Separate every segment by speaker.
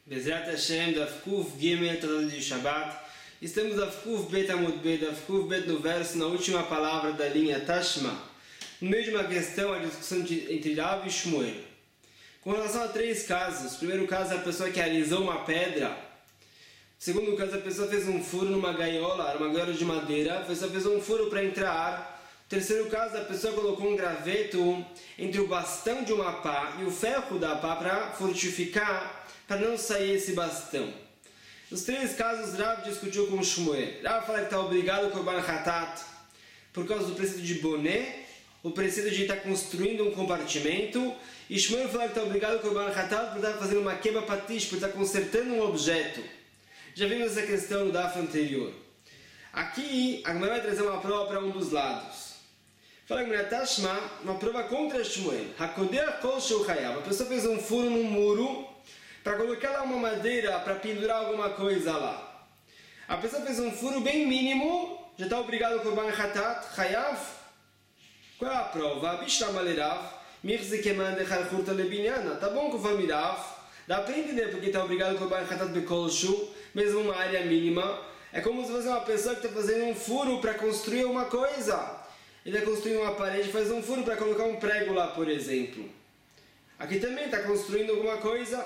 Speaker 1: Bezrat Hashem, Daf Kuf Gimel, tratado de Shabbat. Estamos Daf Kuf Bet Amud Bet, Daf Kuf Bet no verso, na última palavra da linha Tashma. No meio de uma questão, a discussão entre Rav e Shmuel. Com relação a três casos. O primeiro caso é a pessoa que alisou uma pedra. O segundo caso, a pessoa fez um furo numa gaiola, uma gaiola de madeira. A pessoa fez um furo para entrar ar. O terceiro caso, a pessoa colocou um graveto entre o bastão de uma pá e o ferro da pá para fortificar, para não sair esse bastão. Nos três casos, Rav discutiu com Shmuel. Rav fala que está obrigado com o Korban Hatat por causa do preceito de boné, o preceito de estar construindo um compartimento, e Shmuel fala que está obrigado com o Korban Hatat por estar fazendo uma quebra patish, por estar consertando um objeto. Já vimos essa questão no Daf anterior. Aqui, a Gemara vai trazer uma prova para um dos lados. Fala que Tashma, uma prova contra Shmuel. Hakodeach kol sheu chayav. A pessoa fez um furo num muro para colocar lá uma madeira para pendurar alguma coisa lá. A pessoa fez um furo bem mínimo, já está obrigado com o Korban Hatat, chayav. Qual é a prova? Bishtamalerav, mirzi keman dechar churta lebinyan. Tá bom conforme Rav. Dá para entender porque está obrigado com o Korban Hatat bekol shu, mesmo uma área mínima. É como se fosse uma pessoa que está fazendo um furo para construir uma coisa. Ele está construindo uma parede, faz um furo para colocar um prego lá, por exemplo. Aqui também está construindo alguma coisa.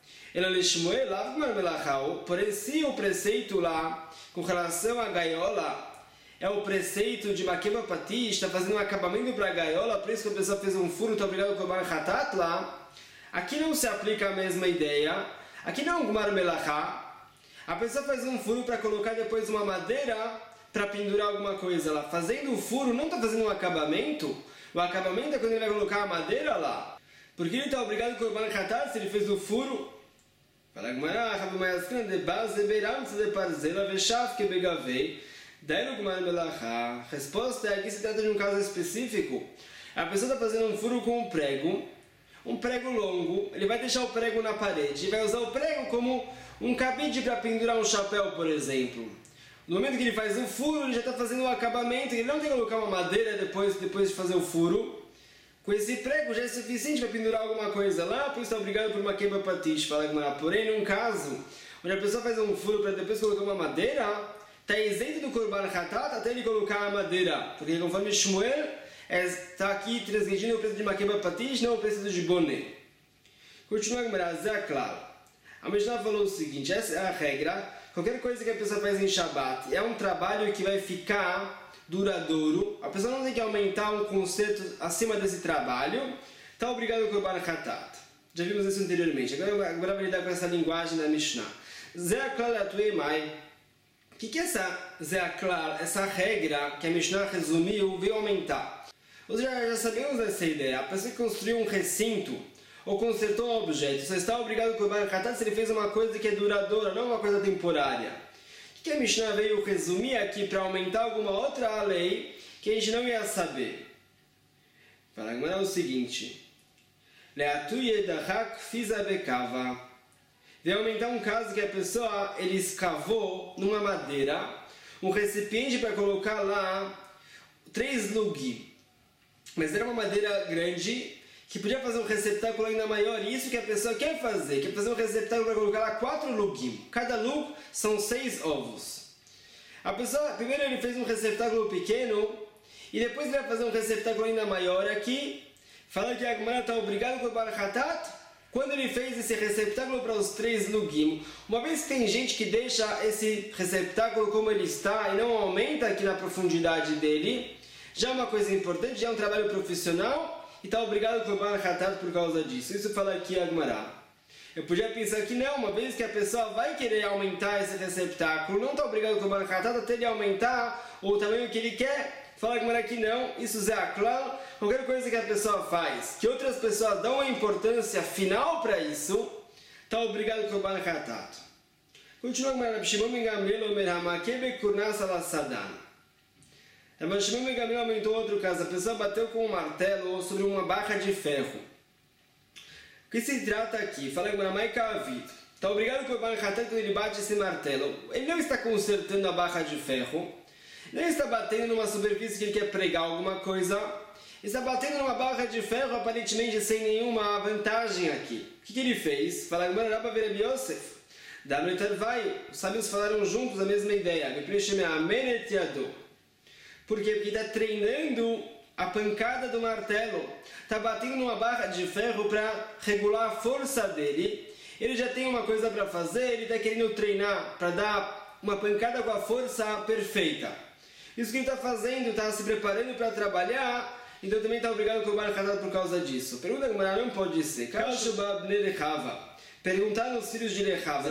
Speaker 1: Porém, se o preceito lá, com relação à gaiola, é o preceito de Makeba Patish, está fazendo um acabamento para a gaiola, por isso que a pessoa fez um furo, está obrigado com o Korban Hatat lá. Aqui não se aplica a mesma ideia. Aqui não é um Gmar Melachá. A pessoa faz um furo para colocar depois uma madeira para pendurar alguma coisa lá. Fazendo o furo, não está fazendo um acabamento. O acabamento é quando ele vai colocar a madeira lá. Porque ele está obrigado com o Korban Hatat se ele fez o furo. Fala Gmará, de base, de parzela, vechav que begavei. Daí no Gmar Melachá. A resposta é que se trata de um caso específico. A pessoa está fazendo um furo com um prego longo. Ele vai deixar o prego na parede e vai usar o prego como um cabide para pendurar um chapéu, por exemplo. No momento que ele faz o furo, ele já está fazendo o acabamento, ele não tem que colocar uma madeira depois de fazer o furo. Com esse prego já é suficiente para pendurar alguma coisa lá, por isso está obrigado por uma quebra patish. Fala Gmará. Porém, num caso onde a pessoa faz um furo para depois colocar uma madeira, está isento do Korban Hatat até ele colocar a madeira. Porque conforme Shmuel, está aqui transgredindo o preço de uma quebra patish, não o preço de boné. Continua Gmará, Zé claro. A Mishnah falou o seguinte, essa é a regra. Qualquer coisa que a pessoa faz em Shabbat é um trabalho que vai ficar duradouro. A pessoa não tem que aumentar um conceito acima desse trabalho. Está obrigado com o Korban Hatat. Já vimos isso anteriormente. Agora vai lidar com essa linguagem da Mishnah. Zeaklar atuemai. O que é essa Zeaklar, essa regra que a Mishnah resumiu, veio aumentar? Nós já sabemos dessa ideia. A pessoa que construiu um recinto ou consertou um objeto, só está obrigado com o Korban Hatat se ele fez uma coisa que é duradoura, não uma coisa temporária. O que a Mishnah veio resumir aqui para aumentar alguma outra lei que a gente não ia saber? Fala agora o seguinte: veio aumentar um caso que a pessoa ele escavou numa madeira um recipiente para colocar lá 3 lugim, mas era uma madeira grande que podia fazer um receptáculo ainda maior, e isso que a pessoa quer fazer um receptáculo para colocar lá 4 lugim. Cada lug são 6 ovos. A pessoa, primeiro ele fez um receptáculo pequeno, e depois ele vai fazer um receptáculo ainda maior aqui. Fala que a Gemara está obrigado com o Korban Hatat quando ele fez esse receptáculo para os 3 lugim. Uma vez que tem gente que deixa esse receptáculo como ele está e não aumenta aqui na profundidade dele, já é uma coisa importante, já é um trabalho profissional, e está obrigado com o Korban Hatat por causa disso. Isso fala aqui a Gemara. Eu podia pensar que não, uma vez que a pessoa vai querer aumentar esse receptáculo, não está obrigado com o Korban Hatat até ele aumentar o tamanho que ele quer. Fala a Gemara que não, isso é claro. Qualquer coisa que a pessoa faz, que outras pessoas dão uma importância final para isso, está obrigado com o Korban Hatat. Continua a Gemara. Shimon ben Gamliel omer hamakebe kurnas ala sadan. Mas Shimon ben Gamliel aumentou outro caso. A pessoa bateu com um martelo sobre uma barra de ferro. O que se trata aqui? Fala que está obrigado com o Korban Hatat quando ele bate esse martelo. Ele não está consertando a barra de ferro, nem está batendo numa superfície que ele quer pregar alguma coisa. está batendo numa barra de ferro aparentemente sem nenhuma vantagem aqui. O que ele fez? Fala agora Rabba Rabi Yosef. Os sábios falaram juntos a mesma ideia. Por quê? Porque está treinando a pancada do martelo. Está batendo numa barra de ferro para regular a força dele. Ele já tem uma coisa para fazer, ele está querendo treinar para dar uma pancada com a força perfeita. Isso que ele está fazendo, está se preparando para trabalhar, então também está obrigado a cobrar Hatat por causa disso. Pergunta que não pode ser. Perguntaram os filhos de Rechava,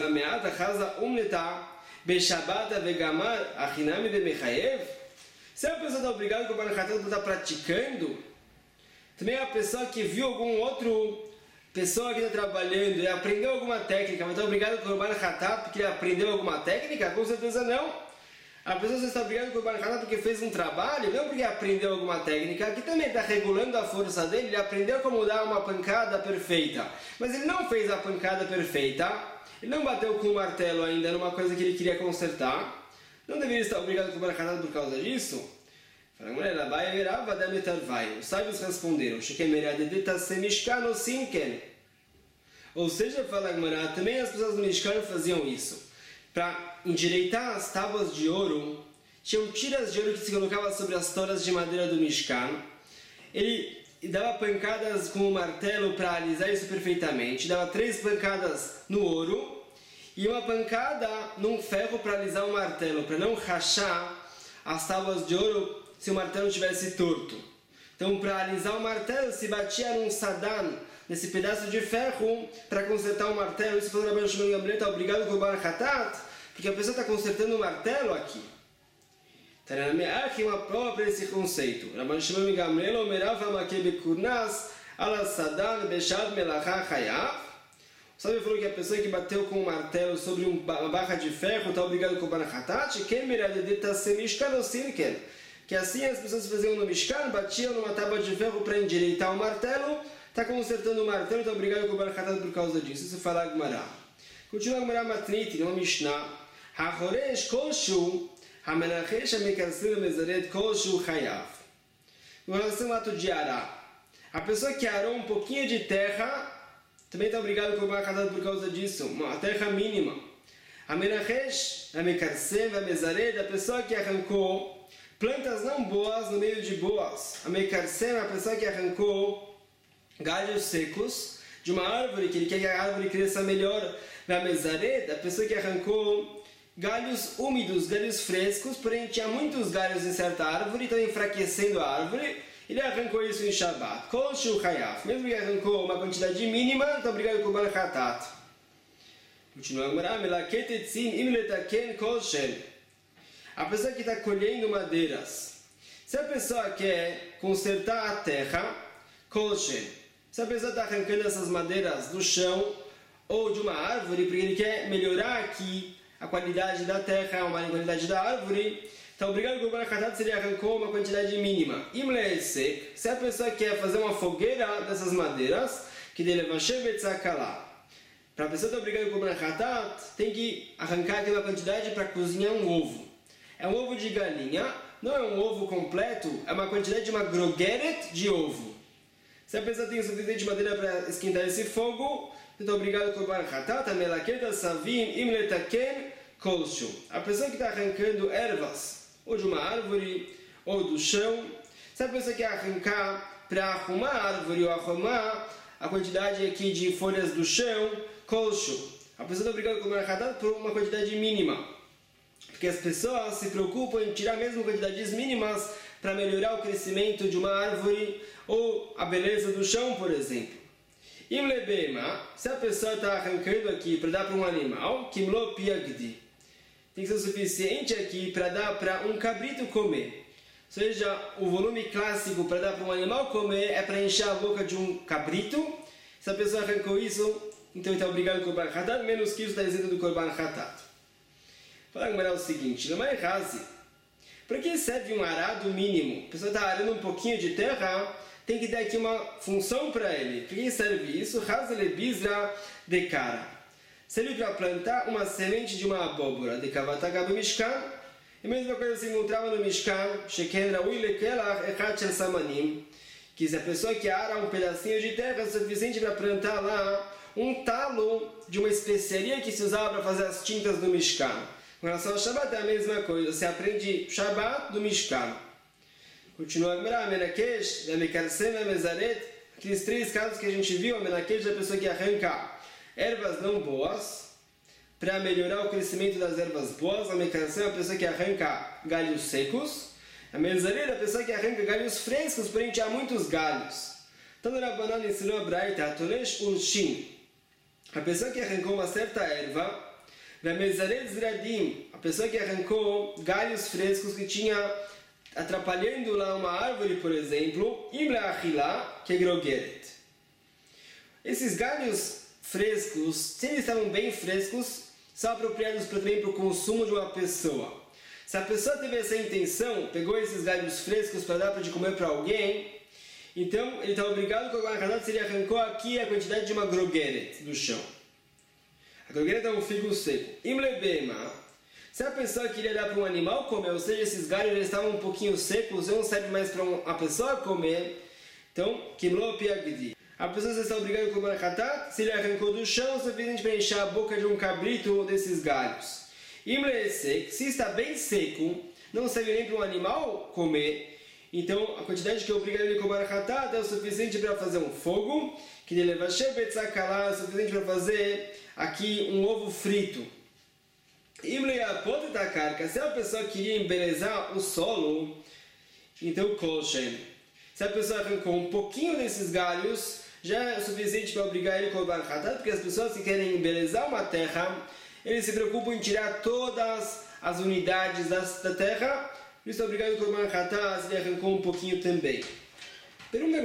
Speaker 1: se a pessoa está obrigada a cobrar Hatat por estar praticando, também a pessoa que viu algum outro pessoa que está trabalhando e aprendeu alguma técnica, mas está obrigado a cobrar Hatat porque ele aprendeu alguma técnica? Com certeza não. A pessoa só está obrigada a cobrar Hatat porque fez um trabalho, não porque aprendeu alguma técnica. Aqui também está regulando a força dele, ele aprendeu como dar uma pancada perfeita. Mas ele não fez a pancada perfeita, ele não bateu com o martelo ainda numa coisa que ele queria consertar. Não deveria estar obrigado a cobrar Hatat por causa disso? Os sábios responderam, ou seja, fala Gemara, também as pessoas do Mishkan faziam isso. Para endireitar as tábuas de ouro, tinham tiras de ouro que se colocavam sobre as toras de madeira do Mishkan. Ele dava pancadas com o martelo para alisar isso perfeitamente. Dava 3 pancadas no ouro e uma pancada num ferro para alisar o martelo, para não rachar as tábuas de ouro se o martelo estivesse torto. Então, para alisar o martelo, se batia num sadan, nesse pedaço de ferro, para consertar o martelo. Isso falou Rabban Shimon Gamliel, está obrigado a cobrar Hatat, porque a pessoa está consertando o martelo aqui. Aqui uma prova para esse conceito. Rabban Shimon Gamliel, Omerava Makebe Kurnas, Ala Sadan, Beshad Melacha Chayav. O sábio falou que a pessoa que bateu com o martelo sobre uma barra de ferro está obrigado a cobrar Hatat, que assim as pessoas faziam no Mishkan, batiam numa tábua de ferro para endireitar o martelo. Está consertando o martelo, está obrigado a cobrar Hatat por causa disso. Isso fala a Gemara. Continua a Gemara Matnit, no Mishnah. HaChoresh kolshu, HaMenachesh HaMekarsir HaMezaret kolshu chayav. Em relação ao ato de arar, a pessoa que arou um pouquinho de terra, também está obrigado a cobrar Hatat por causa disso. Uma terra mínima. HaMenachesh HaMekarsir HaMezaret, a pessoa que arrancou plantas não boas no meio de boas. HaMekarsir, a pessoa que arrancou galhos secos de uma árvore, que ele quer que a árvore cresça melhor. Na mesaret, a pessoa que arrancou galhos úmidos, galhos frescos, porém tinha muitos galhos em certa árvore, então enfraquecendo a árvore, ele arrancou isso em Shabbat. Kol shu chayav, mesmo que arrancou uma quantidade mínima, está obrigado a cobrar Hatat. Continua a Gemara, melaket etzim im letaken kol shel. A pessoa que está colhendo madeiras, se a pessoa quer consertar a terra, kol shel. Se a pessoa está arrancando essas madeiras do chão ou de uma árvore, porque ele quer melhorar aqui a qualidade da terra, a qualidade da árvore, está obrigado a cobrar Hatat se ele arrancou uma quantidade mínima. Se a pessoa quer fazer uma fogueira dessas madeiras, que dele para a pessoa estar obrigada a cobrar Hatat, tem que arrancar aquela quantidade para cozinhar um ovo. É um ovo de galinha, não é um ovo completo, é uma quantidade de uma grogeret de ovo. Se a pessoa tem o suficiente madeira para esquentar esse fogo, então obrigado a cobrar Hatat, a melaketa savim im letaken kolshu. A pessoa que está arrancando ervas, ou de uma árvore, ou do chão, se a pessoa quer arrancar para arrumar a árvore ou arrumar a quantidade aqui de folhas do chão, kolshu. A pessoa está obrigada a cobrar Hatat por uma quantidade mínima. Porque as pessoas se preocupam em tirar mesmo quantidades mínimas para melhorar o crescimento de uma árvore ou a beleza do chão, por exemplo. Se a pessoa está arrancando aqui para dar para um animal, kimlo piagdi, tem que ser o suficiente aqui para dar para um cabrito comer. Ou seja, o volume clássico para dar para um animal comer é para encher a boca de um cabrito. Se a pessoa arrancou isso, então está obrigado a Korban Hatat, menos que isso está isento do Korban Hatat. Fala agora o seguinte, não é razi. Para que serve um arado mínimo? A pessoa está arando um pouquinho de terra, tem que dar aqui uma função para ele. Para que serve isso? Hazele bizra de cara. Serve para plantar uma semente de uma abóbora de kavatagabe mishkan. E a mesma coisa se encontrava no Mishkan, Sheken Raui Lekelach Echad Shel Samanim, que se a pessoa que ara um pedacinho de terra é suficiente para plantar lá um talo de uma especiaria que se usava para fazer as tintas do Mishkan. Com relação ao Shabbat é a mesma coisa, você aprende Shabbat do Mishkan. Continua a Gemara, Menakesh, Mekarsen, Mezaret, aqueles 3 casos que a gente viu, a Menakesh é a pessoa que arranca ervas não boas, para melhorar o crescimento das ervas boas, a Mekarsen é a pessoa que arranca galhos secos, a Mezaret é a pessoa que arranca galhos frescos, porém tinha muitos galhos. Então, o Rabbanan ensinou a Braita, Atolesh Unshin, a pessoa que arrancou uma certa erva, Mezaret Zradim, a pessoa que arrancou galhos frescos que tinha atrapalhando lá uma árvore, por exemplo, Imla Achila, que é Grogeret. Esses galhos frescos, se eles estavam bem frescos, são apropriados também para o consumo de uma pessoa. Se a pessoa teve essa intenção, pegou esses galhos frescos para dar de comer para alguém, então ele está obrigado com a Kohen se ele arrancou aqui a quantidade de uma Grogeret do chão. A Grogeret é um figo seco. Imle Bema, se a pessoa queria dar para um animal comer, ou seja, esses galhos já estavam um pouquinho secos, não serve mais para a pessoa comer, então, Kimlo Piagdi. A pessoa está obrigada a comer hatat, se ele arrancou do chão, é suficiente para encher a boca de um cabrito desses galhos. Imle Sek, se está bem seco, não serve nem para um animal comer, então a quantidade que é obrigado a comer hatat é o suficiente para fazer um fogo, que ele leva shebetzakala, é o suficiente para fazer aqui um ovo frito. Se a pessoa queria embelezar o solo, então Kolshen. Se a pessoa arrancou um pouquinho desses galhos, já é o suficiente para obrigar ele a comer hatat, porque as pessoas que querem embelezar uma terra, eles se preocupam em tirar todas as unidades da terra, por isso é obrigado a comer hatat se ele arrancou um pouquinho também. Pergunta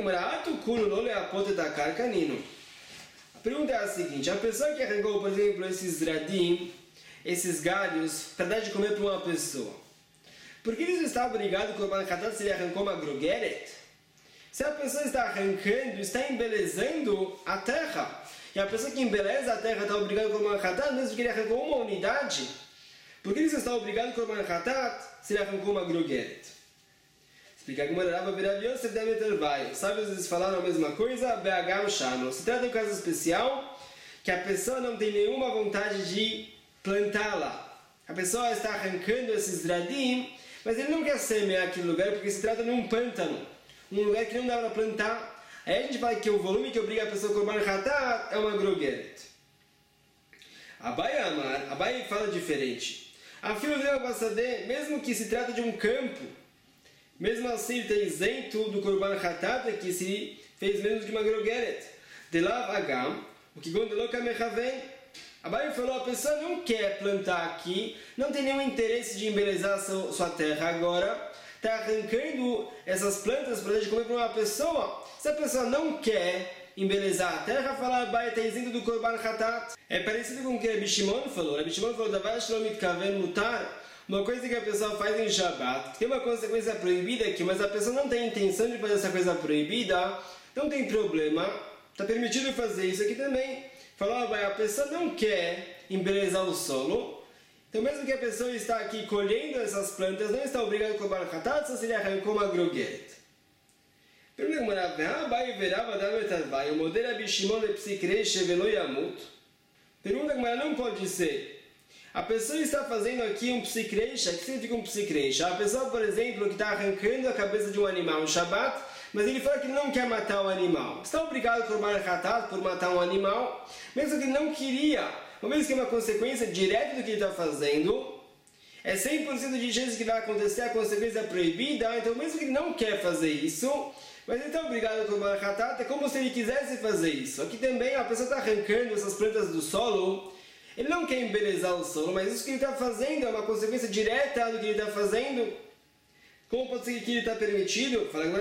Speaker 1: a pergunta é a seguinte: a pessoa que arrancou, por exemplo, esses zradim, esses galhos, para dar de comer para uma pessoa, por que ele está obrigado a comer hatat se ele arrancou uma grogeret? Se a pessoa está arrancando, está embelezando a terra, e a pessoa que embeleza a terra está obrigada a comer hatat, mesmo que ele arrancou uma unidade, por que ele está obrigado a comer hatat se ele arrancou uma grogeret? Explica como era Rabba Birav Yosef da Metervai. Sabe, eles falaram a mesma coisa, BH Shano. Se trata de um caso especial, que a pessoa não tem nenhuma vontade de plantá-la. A pessoa está arrancando esses dradim, mas ele não quer semear aquele lugar porque se trata de um pântano, um lugar que não dá para plantar. Aí a gente fala que o volume que obriga a pessoa a comer hatat é uma grogeret. Abai fala diferente. A filha dela passadê, mesmo que se trata de um campo, mesmo assim ele está isento do korban hatat, que se fez menos que uma grogeret. Delav agam, o que gondeloka mechaven. Abai falou, a pessoa não quer plantar aqui, não tem nenhum interesse de embelezar sua terra agora, está arrancando essas plantas para dar de comer para uma pessoa. Se a pessoa não quer embelezar a terra, fala, Abai está isento do korban hatat. É parecido com o que Rabbi Shimon falou. Rabbi Shimon falou, davar shlom mitkaven mutar, uma coisa que a pessoa faz em Shabbat, que tem uma consequência proibida aqui, mas a pessoa não tem intenção de fazer essa coisa proibida, não tem problema, está permitido fazer isso aqui também. Falou, a pessoa não quer embelezar o solo, então mesmo que a pessoa está aqui colhendo essas plantas, não está obrigada a comer hatat, só se ele arrancou uma grogeret. Pergunta como o modelo Abishimon de psikreche velo yamut. Pergunta como não pode ser. A pessoa está fazendo aqui um psikreisha. O que significa um psikreisha? A pessoa, por exemplo, que está arrancando a cabeça de um animal no Shabbat, mas ele fala que não quer matar o animal. Está obrigado a comer hatat por matar um animal, mesmo que ele não queria. Uma vez que é uma consequência direta do que ele está fazendo, é 100% de chance que vai acontecer a consequência proibida, então mesmo que ele não quer fazer isso, mas ele está obrigado a comer hatat, é como se ele quisesse fazer isso. Aqui também a pessoa está arrancando essas plantas do solo, ele não quer embelezar o solo, mas isso que ele está fazendo é uma consequência direta do que ele está fazendo. Como pode ser que ele está permitido? Fala,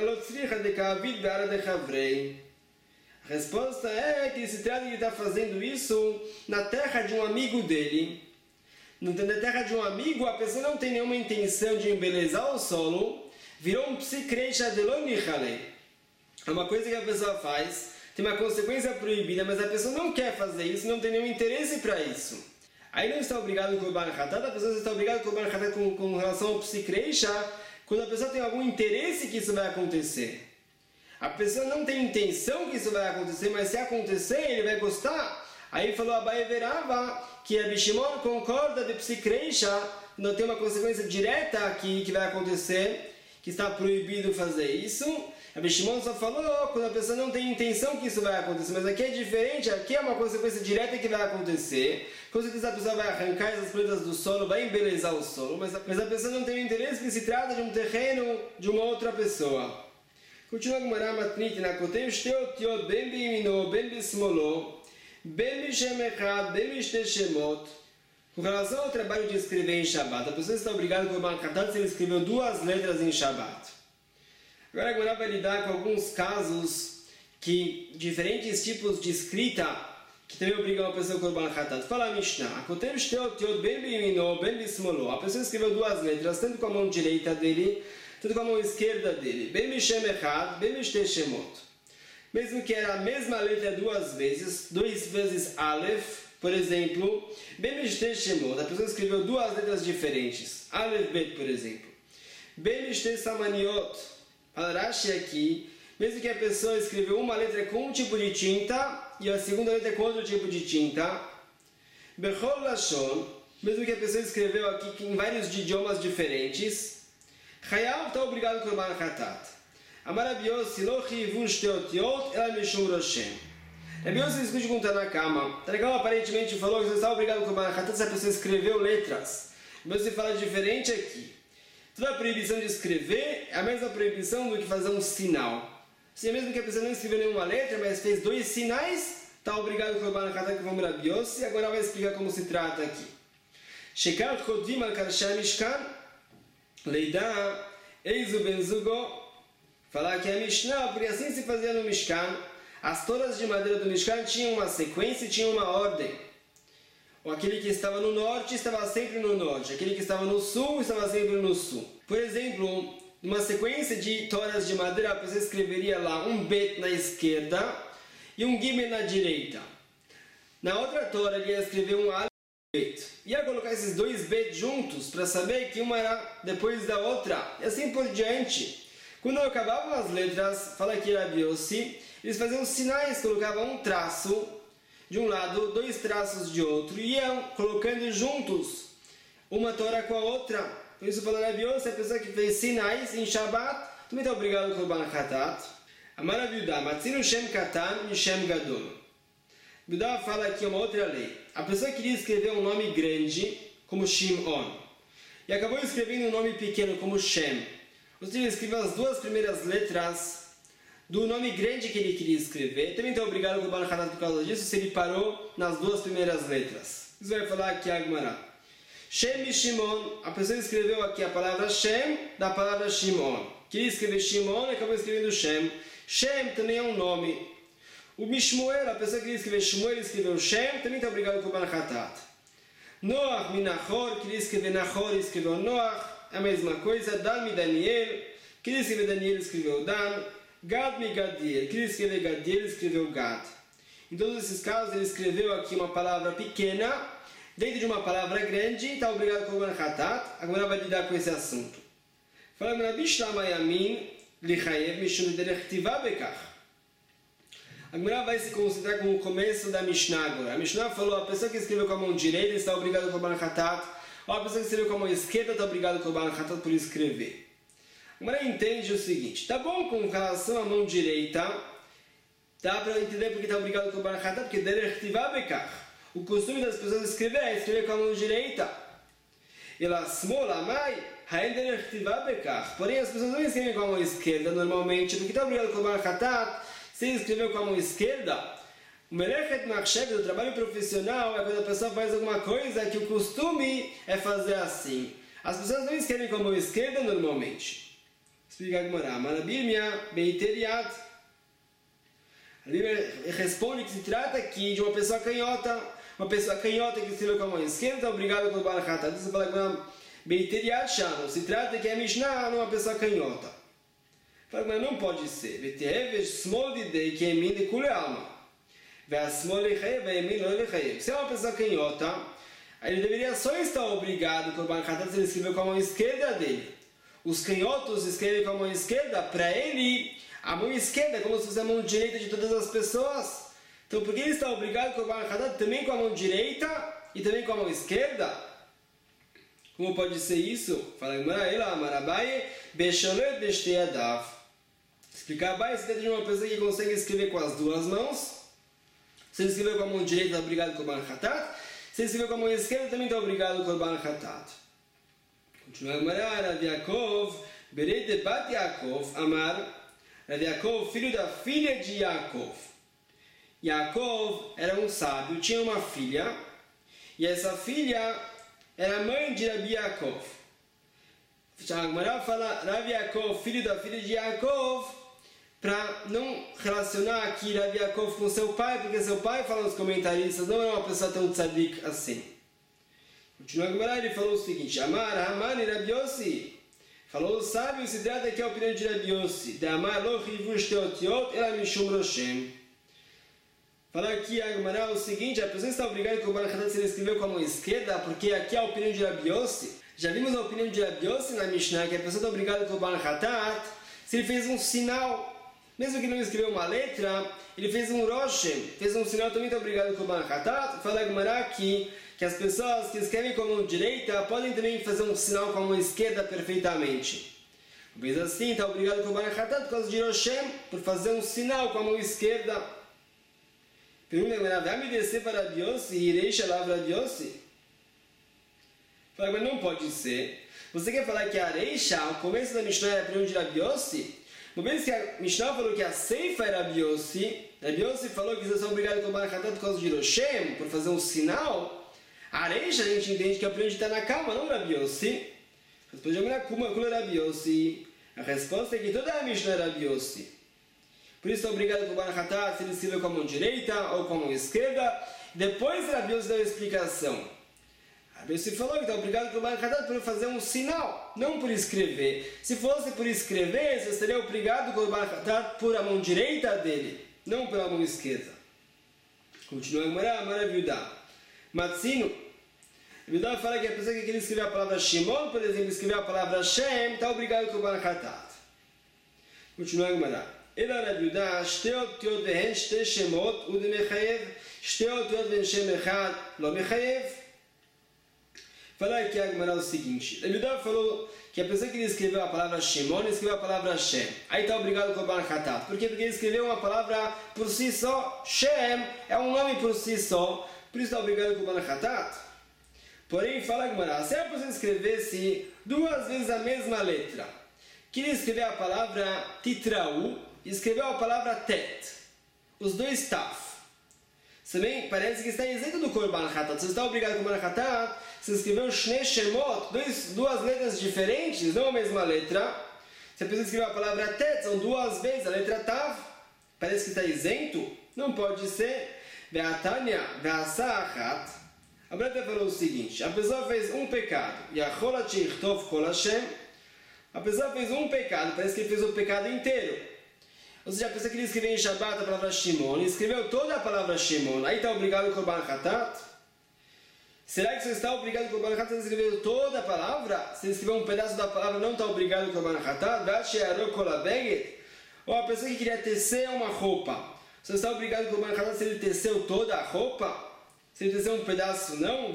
Speaker 1: a resposta é que se trata de ele estar fazendo isso na terra de um amigo dele. Na terra de um amigo, a pessoa não tem nenhuma intenção de embelezar o solo, virou um psikreisha de lonihale. É uma coisa que a pessoa faz, tem uma consequência proibida, mas a pessoa não quer fazer isso, não tem nenhum interesse para isso. Aí não está obrigado a korban hatat, a pessoa está obrigada a korban hatat com relação ao psikreisha, quando a pessoa tem algum interesse que isso vai acontecer. a pessoa não tem intenção que isso vai acontecer, mas se acontecer, ele vai gostar. Aí falou Abaye Verava que Rabi Shimon concorda de psicreisha, não tem uma consequência direta aqui que vai acontecer, que está proibido fazer isso. Rabi Shimon só falou quando a pessoa não tem intenção que isso vai acontecer, mas aqui é diferente, aqui é uma consequência direta que vai acontecer. Com certeza a pessoa vai arrancar essas plantas do solo, vai embelezar o solo, mas a pessoa não tem o interesse que se trata de um terreno de uma outra pessoa. Continua com Mará Matnit na Kotev Shteotiot Ben Bimino Ben Bismolo Ben Bishem Echad Ben Bishte Shemot. Com relação ao trabalho de escrever em Shabbat, a pessoa está obrigada com o Korban Hatat se ele escreveu 2 letras em Shabbat. Agora a Gemara vai lidar com alguns casos que diferentes tipos de escrita que também obrigam a pessoa com o Korban Hatat. Fala a Mishnah, Kotev Shteotiot Ben Bimino Ben Bismolo. A pessoa escreveu 2 letras, tanto com a mão direita dele, tanto com a mão esquerda dele. Ben Bishem Echad, Ben Bishte Shemot. Mesmo que era a mesma letra 2 vezes, 2 vezes Aleph, por exemplo, Ben Bishte Shemot, a pessoa escreveu 2 letras diferentes. Aleph Bet, por exemplo. Ben Bishte Samaniot, fala Rashi aqui, mesmo que a pessoa escreveu uma letra com um tipo de tinta e a segunda letra com outro tipo de tinta. Bechol Lashon, mesmo que a pessoa escreveu aqui em vários idiomas diferentes. Chayav está obrigado com o Korban Hatat. Amar Rabi Yossi lo chiyivun shteotiot ela mishum roshem. Rabi Yossi discute com Tanakama. Tanakama aparentemente falou que você está obrigado com o Korban Hatat se a pessoa escreveu letras. Mas você fala diferente aqui. Toda a proibição de escrever é a mesma proibição do que fazer um sinal. Se mesmo que a pessoa não escreveu nenhuma letra, mas fez 2 sinais, está obrigado com o Korban Hatat que vamos Rabi Yossi. Agora vai explicar como se trata aqui. Shekar chodim al karshei mishkan. Leidá, Eizu Benzugo, falar que a Mishnah, porque assim se fazia no Mishkan, as toras de madeira do Mishkan tinham uma sequência e tinham uma ordem. Ou aquele que estava no norte estava sempre no norte, aquele que estava no sul estava sempre no sul. Por exemplo, numa sequência de toras de madeira, a pessoa escreveria lá um bet na esquerda e um gimel na direita. Na outra tora ele ia escrever um alef. Ia colocar esses 2 bet juntos para saber que uma era depois da outra e assim por diante. Quando acabavam as letras, fala aqui Rabi Yossi, eles faziam sinais, colocavam um traço de um lado, 2 traços de outro e iam colocando juntos uma tora com a outra. Por isso fala Rabi Yossi, a pessoa que fez sinais em Shabbat também está obrigado com o Korban Hatat. Amar Rabi Yehuda, Matzinu Shem Katan e Shem Gadol. Bidá fala aqui uma outra lei. A pessoa queria escrever um nome grande, como Shimon, e acabou escrevendo um nome pequeno, como Shem. Ou seja, ele escreveu as 2 primeiras letras do nome grande que ele queria escrever. Também está obrigado com o Korban Hatat por causa disso, se ele parou nas 2 primeiras letras. Isso vai falar aqui a Gemara. Shem e Shimon, a pessoa escreveu aqui a palavra Shem da palavra Shimon. Queria escrever Shimon e acabou escrevendo Shem. Shem também é um nome. O Mishmuel, a pessoa que queria escrever Shmuel, escreveu Shem, também está obrigado com o Korban Hatat. Noach, Minachor, queria escrever Nachor, escreveu Noach, a mesma coisa. Dan, mi Daniel, queria escrever Daniel, escreveu Dan. Gad, mi Gadiel, queria escrever Gadiel, escreveu Gad. Em todos esses casos, ele escreveu aqui uma palavra pequena, dentro de uma palavra grande, e está obrigado com o Korban Hatat. Agora vai lidar com esse assunto. Fala, Rabi Shlama Yamin, Lichayev, Mishum Derechtivá Bekach. A Gemara vai se concentrar com o começo da Mishnah agora. A Mishnah falou a pessoa que escreveu com a mão direita está obrigada com o Korban Hatat, ou a pessoa que escreveu com a mão esquerda está obrigada com o Korban Hatat por escrever. A Gemara entende o seguinte, tá bom com relação à mão direita, dá para entender porque está obrigado com o Korban Hatat, porque derech tivá bekach. O costume das pessoas escrever é escrever com a mão direita. Ela smola mai, haen derech tivá bekach. Porém as pessoas não escrevem com a mão esquerda normalmente, porque está obrigado com o Korban Hatat. Se ele escreveu com a mão esquerda, o Melechet Machshev, do trabalho profissional, é quando a pessoa faz alguma coisa que o costume é fazer assim. As pessoas não escrevem com a mão esquerda normalmente. Explica a Gemara. Marabirmia Beiteriat. A Bíblia responde que se trata aqui de uma pessoa canhota. Uma pessoa canhota que escreveu com a mão esquerda está obrigada com o Korban Hatat. Isso fala com Beiteriat Shano. Se trata que a Mishnah não é uma pessoa canhota. Fala, mas não pode ser. Se é uma pessoa canhota, ele deveria só estar obrigado com o Korban Hatat se ele escreveu com a mão esquerda dele. Os canhotos escrevem com a mão esquerda, para ele, A mão esquerda é como se fosse a mão direita de todas as pessoas. Então por que ele está obrigado com o Korban Hatat também com a mão direita e também com a mão esquerda? Como pode ser isso? Fala explicar Abai, se trata de uma pessoa que consegue escrever com as duas mãos. Se ele escreveu com a mão direita, está obrigado com o Korban Hatat. Se ele escreveu com a mão esquerda, também está obrigado com o Korban Hatat. Continua a Gemara, Rav Yaakov, Berei de Bat Yaakov, Amar, Rav Yaakov, filho da filha de Yaakov. Yaakov era um sábio, tinha uma filha, e essa filha era mãe de Rabi Yaakov. A Gemara fala Rav Yaakov, filho da filha de Yaakov, para não relacionar aqui Rav Yaakov com seu pai, porque seu pai, falam os comentaristas, não era uma pessoa tão tzadik assim. Continua a Gemara, ele falou o seguinte: Amar, Hamani, Rabi Yossi. Falou o sábio, se trata aqui a opinião de Rabi Yossi. De Amar, lo chivush teotiot, ela mishum roshem. Fala aqui a Gemara o seguinte: a pessoa está obrigada com o Korban Hatat se ele escreveu com a mão esquerda, porque aqui é a opinião de Rabi Yossi. Já vimos a opinião de Rabi Yossi na Mishnah, que a pessoa está obrigada com o Korban Hatat se ele fez um sinal. Mesmo que não escreveu uma letra, ele fez um roshem, fez um sinal, também está obrigado com o Korban Hatat. Fala a Gemara aqui que as pessoas que escrevem com a mão direita podem também fazer um sinal com a mão esquerda perfeitamente. Mas assim, está obrigado com o Korban Hatat por causa de roshem, por fazer um sinal com a mão esquerda. Pergunta a Gemara: vai me descer para Rabi Yossi e irei chamar Rabi Yossi? Fala, mas não pode ser. Você quer falar que a Reisha, o começo da Mishnah, é a opinião de Rabi Yossi? No mês que a Mishnah falou que a Seifa era Rabi Yossi falou que eles são obrigados a tomar a Hatat por causa de Roshem, por fazer um sinal. A Reisha, a gente entende que a opinião de Tanakama, não Rabi Yossi. Depois de Gemara, como é Rabi Yossi? A resposta é que toda a Mishnah é Rabi Yossi. Por isso, é obrigado a tomar a Hatat se ele escreveu com a mão direita ou com a mão esquerda. Depois, Rabi Yossi deu a explicação. Rabi Yossi falou que está obrigado a tomar a Hatat por fazer um sinal, não por escrever. Se fosse por escrever, você estaria obrigado a tomar a Hatat por a mão direita dele, não pela mão esquerda. Continua a Gemara, maravilha. Matzino, Rabi fala que a pessoa que quer escrever a palavra Shimon, por exemplo, escrever a palavra Shem, está obrigado a tomar a Hatat. Continua a Gemara. אלא רב יהודה, שתי אותיות והן שתי שמות, הוא מחייב, שתי אותיות והן שם אחד, לא מחייב. Fala aqui a Gemara o seguinte: Rabi Yehuda falou que a pessoa que escreveu a palavra Shimon escreveu a palavra Shem. Aí está obrigado com o Korban Hatat. Por quê? Porque ele escreveu uma palavra por si só. Shem é um nome por si só. Por isso está obrigado com o Korban Hatat. Porém, fala a Gemara: se a pessoa escrevesse duas vezes a mesma letra, queria escrever a palavra Titraú, escreveu a palavra Tet, os dois Taf. Também parece que está isento do Korban Hatat. Você está obrigado com o Korban Hatat, você escreveu Shnei Shemot, duas letras diferentes, não a mesma letra. Se a pessoa escreveu a palavra Tet, são duas vezes a letra Tav, parece que está isento. Não pode ser. Ve'atanya ve'asa achat. A Breta falou o seguinte: a pessoa fez um pecado, Yacholat sheichtov kol Hashem. A pessoa fez um pecado, parece que ele fez o pecado inteiro. Ou seja, a pessoa que escreveu em Shabbat a palavra Shimon, escreveu toda a palavra Shimon, aí está obrigado com o Korban Hatat? Será que você está obrigado com o Korban Hatat se escreveu toda a palavra? Se escreveu um pedaço da palavra, não está obrigado com o Korban Hatat? Ou a pessoa que queria tecer uma roupa, você está obrigado com o Korban Hatat se ele teceu toda a roupa? Se ele teceu um pedaço, não?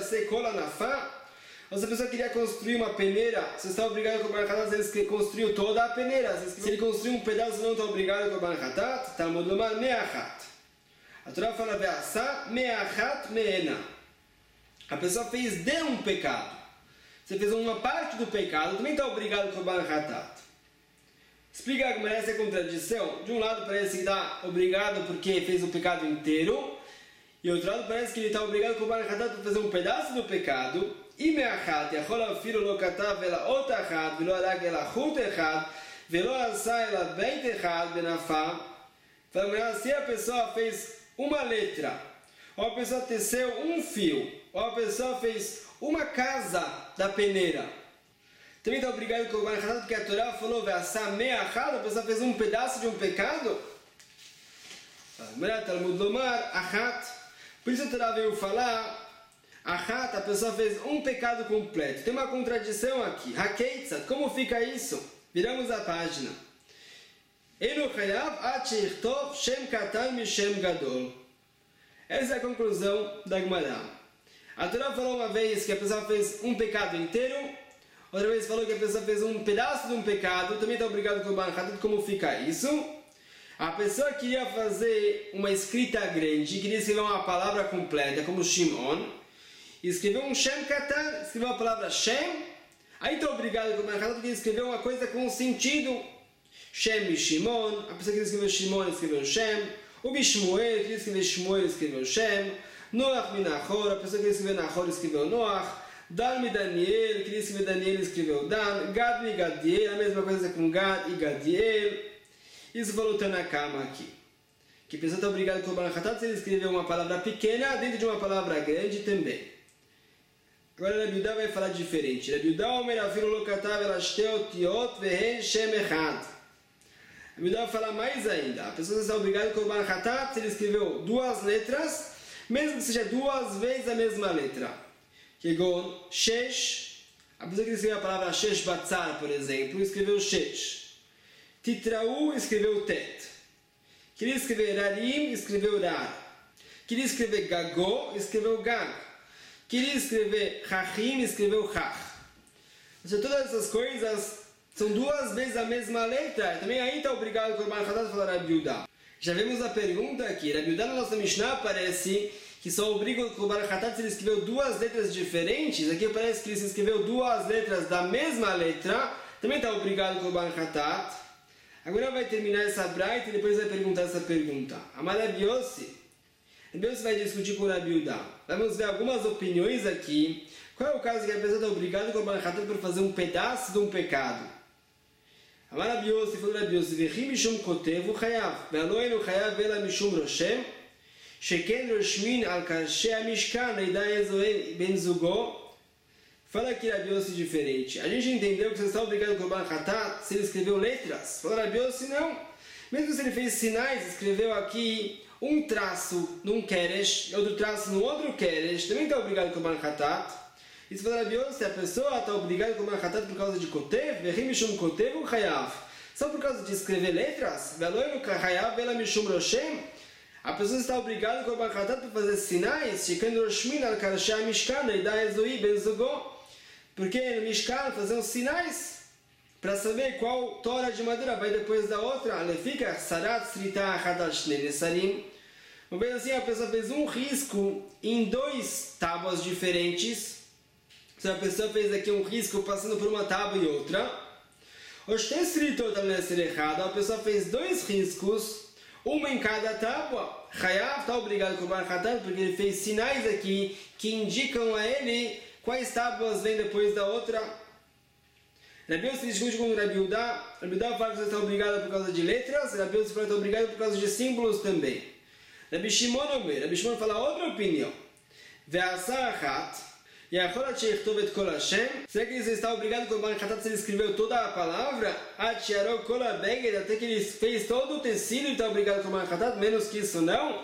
Speaker 1: Ou se a pessoa queria construir uma peneira, você está obrigado com o Korban Hatat se ele construiu toda a peneira. Se ele construiu um pedaço, não está obrigado com o Korban Hatat. Talmud lomar me'achat. A Torá fala ve'asa me'achat me'ena. A pessoa fez de um pecado. Você fez uma parte do pecado, também está obrigado com o Korban Hatat. Explica como é essa contradição. De um lado parece que está obrigado porque fez o pecado inteiro, e outro lado parece que ele está obrigado com o Korban Hatat por fazer um pedaço do pecado. E me'achat, יכול אפילו לא כתב אלא אות אחת, ולא הרג אלא חוט אחד, ולא עשה אלא בית אחד בנפה. Se a pessoa fez uma letra, ou a pessoa teceu um fio, ou a pessoa fez uma casa da peneira, também está obrigado com o Korban Hatat, porque a Torá falou, ve'asa me'achat, a pessoa fez um pedaço de um pecado. Talmud lomar achat. Por isso a Torá veio falar Achat, a pessoa fez um pecado completo. Tem uma contradição aqui. Hakeitzat, como fica isso? Viramos a página. Eno Hayav Ad Sheichtov Shem Katan Mishem Gadol. Essa é a conclusão da Gemara. A Torá falou uma vez que a pessoa fez um pecado inteiro, outra vez falou que a pessoa fez um pedaço de um pecado, também está obrigado com o Korban Hatat. Como fica isso? A pessoa queria fazer uma escrita grande, queria escrever uma palavra completa, como Shimon, escreveu um Shem Katan, escreveu a palavra Shem, aí está obrigado com o Korban Hatat porque escreveu uma coisa com sentido. Shem e Shimon, a pessoa que escreveu Shimon escreveu Shem, o Bishmuel, que escreveu Shmuel escreveu Shem, Noach mi Nahor, a pessoa que escreveu Nahor escreveu Noach, Dan mi Daniel, que escreveu Daniel escreveu Dan, Gad mi Gadiel, a mesma coisa com Gad e Gadiel. Isso falou Tanakama aqui. Que a pessoa está obrigada com o Korban Hatat se ele escreveu uma palavra pequena dentro de uma palavra grande também. Agora Rabi Yehuda vai falar diferente. Rabi Yehuda Omer afilu lo katav ela shte otiot vehen shem echad. Rabi Yehuda vai falar mais ainda. A pessoa está obrigada com o Korban Hatat se ele escreveu duas letras, mesmo que seja duas vezes a mesma letra. Kegon shesh. A pessoa que escreveu a palavra shesh batzar, por exemplo, escreveu shesh. Titraú escreveu tet. Queria escrever rarim, escreveu rar. Queria escrever gagó, escreveu gag. Queria escrever rachim, escreveu rach. Ou seja, todas essas coisas são duas vezes a mesma letra. Também aí está obrigado com o Korban Hatat a falar Rabi Yehuda. Já vemos a pergunta aqui. Rabi Yehuda na nossa Mishnah parece que só obriga o Korban Hatat se ele escreveu duas letras diferentes. Aqui parece que ele se escreveu duas letras da mesma letra. Também está obrigado com o Korban Hatat. Agora vai terminar essa braita e depois vai perguntar essa pergunta. Amar Rabi Yossi vai discutir com o Rabi Yehuda. Vamos ver algumas opiniões aqui. Qual é o caso que a pessoa está obrigada com o Korban Hatat por fazer um pedaço de um pecado? Amar Rabi Yossi falou Rabi Yossi, Vechim mishum kotevu chayav, ve'aloenu chayav ela mishum roshem, sheken roshmin al karshei amishkan, leidá ezoe ben zugo. Fala aqui Rabi Yossi diferente. A gente entendeu que você está obrigado com o Korban Hatat se ele escreveu letras. Falou Rabi Yossi, não. Mesmo se ele fez sinais, escreveu aqui um traço num keresh, outro traço no outro keresh, também está obrigado com o Korban Hatat. Isso fala Rabi Yossi, a pessoa está obrigada com o Korban Hatat por causa de kotev, vechim mishum kotev ou chayav. Só por causa de escrever letras, ve'aloenu chayav ela mishum roshem. A pessoa está obrigada com o Korban Hatat por fazer sinais, sheken roshmin al karshei amishkan, leidá ezoe ben zugo. Porque no Mishkan fazer uns sinais para saber qual tora de madeira vai depois da outra. Ela fica sarat srita hadash nesarim. Uma vez assim a pessoa fez um risco em dois tábuas diferentes. Se a pessoa fez aqui um risco passando por uma tábua e outra. A pessoa fez dois riscos, uma em cada tábua. Chayav está obrigado com o Korban Hatat porque ele fez sinais aqui que indicam a ele quais tábuas vêm depois da outra. Rabi Yossi discute com o Rabi Yehuda. Rabi Yehuda fala que você está obrigado por causa de letras. Rabi Yossi fala que está obrigado por causa de símbolos também. Rabi Shimon fala outra opinião. Será que você está obrigado com o Korban Hatat se ele escreveu toda a palavra? Até que ele fez todo o tecido e está obrigado com o Korban Hatat? Menos que isso não.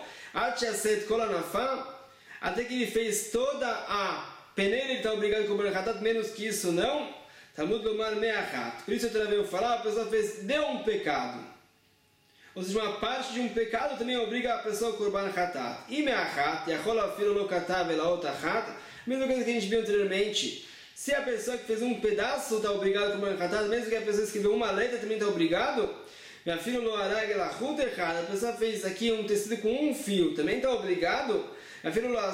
Speaker 1: Até que ele fez toda a peneira, ele está obrigado com o Korban Hatat, menos que isso não. Talmud lomar me'achat. Por isso eu também vou falar, a pessoa deu um pecado. Ou seja, uma parte de um pecado também obriga a pessoa a Korban Hatat. E me'achat, yachol afilu lo katav elaot achat. Mesma coisa que a gente viu anteriormente. Se a pessoa que fez um pedaço está obrigada com o Korban Hatat, mesmo que a pessoa escreveu uma letra também está obrigado. Me'afilu lo arag elachut echad. A pessoa fez aqui um tecido com um fio, também está obrigado. A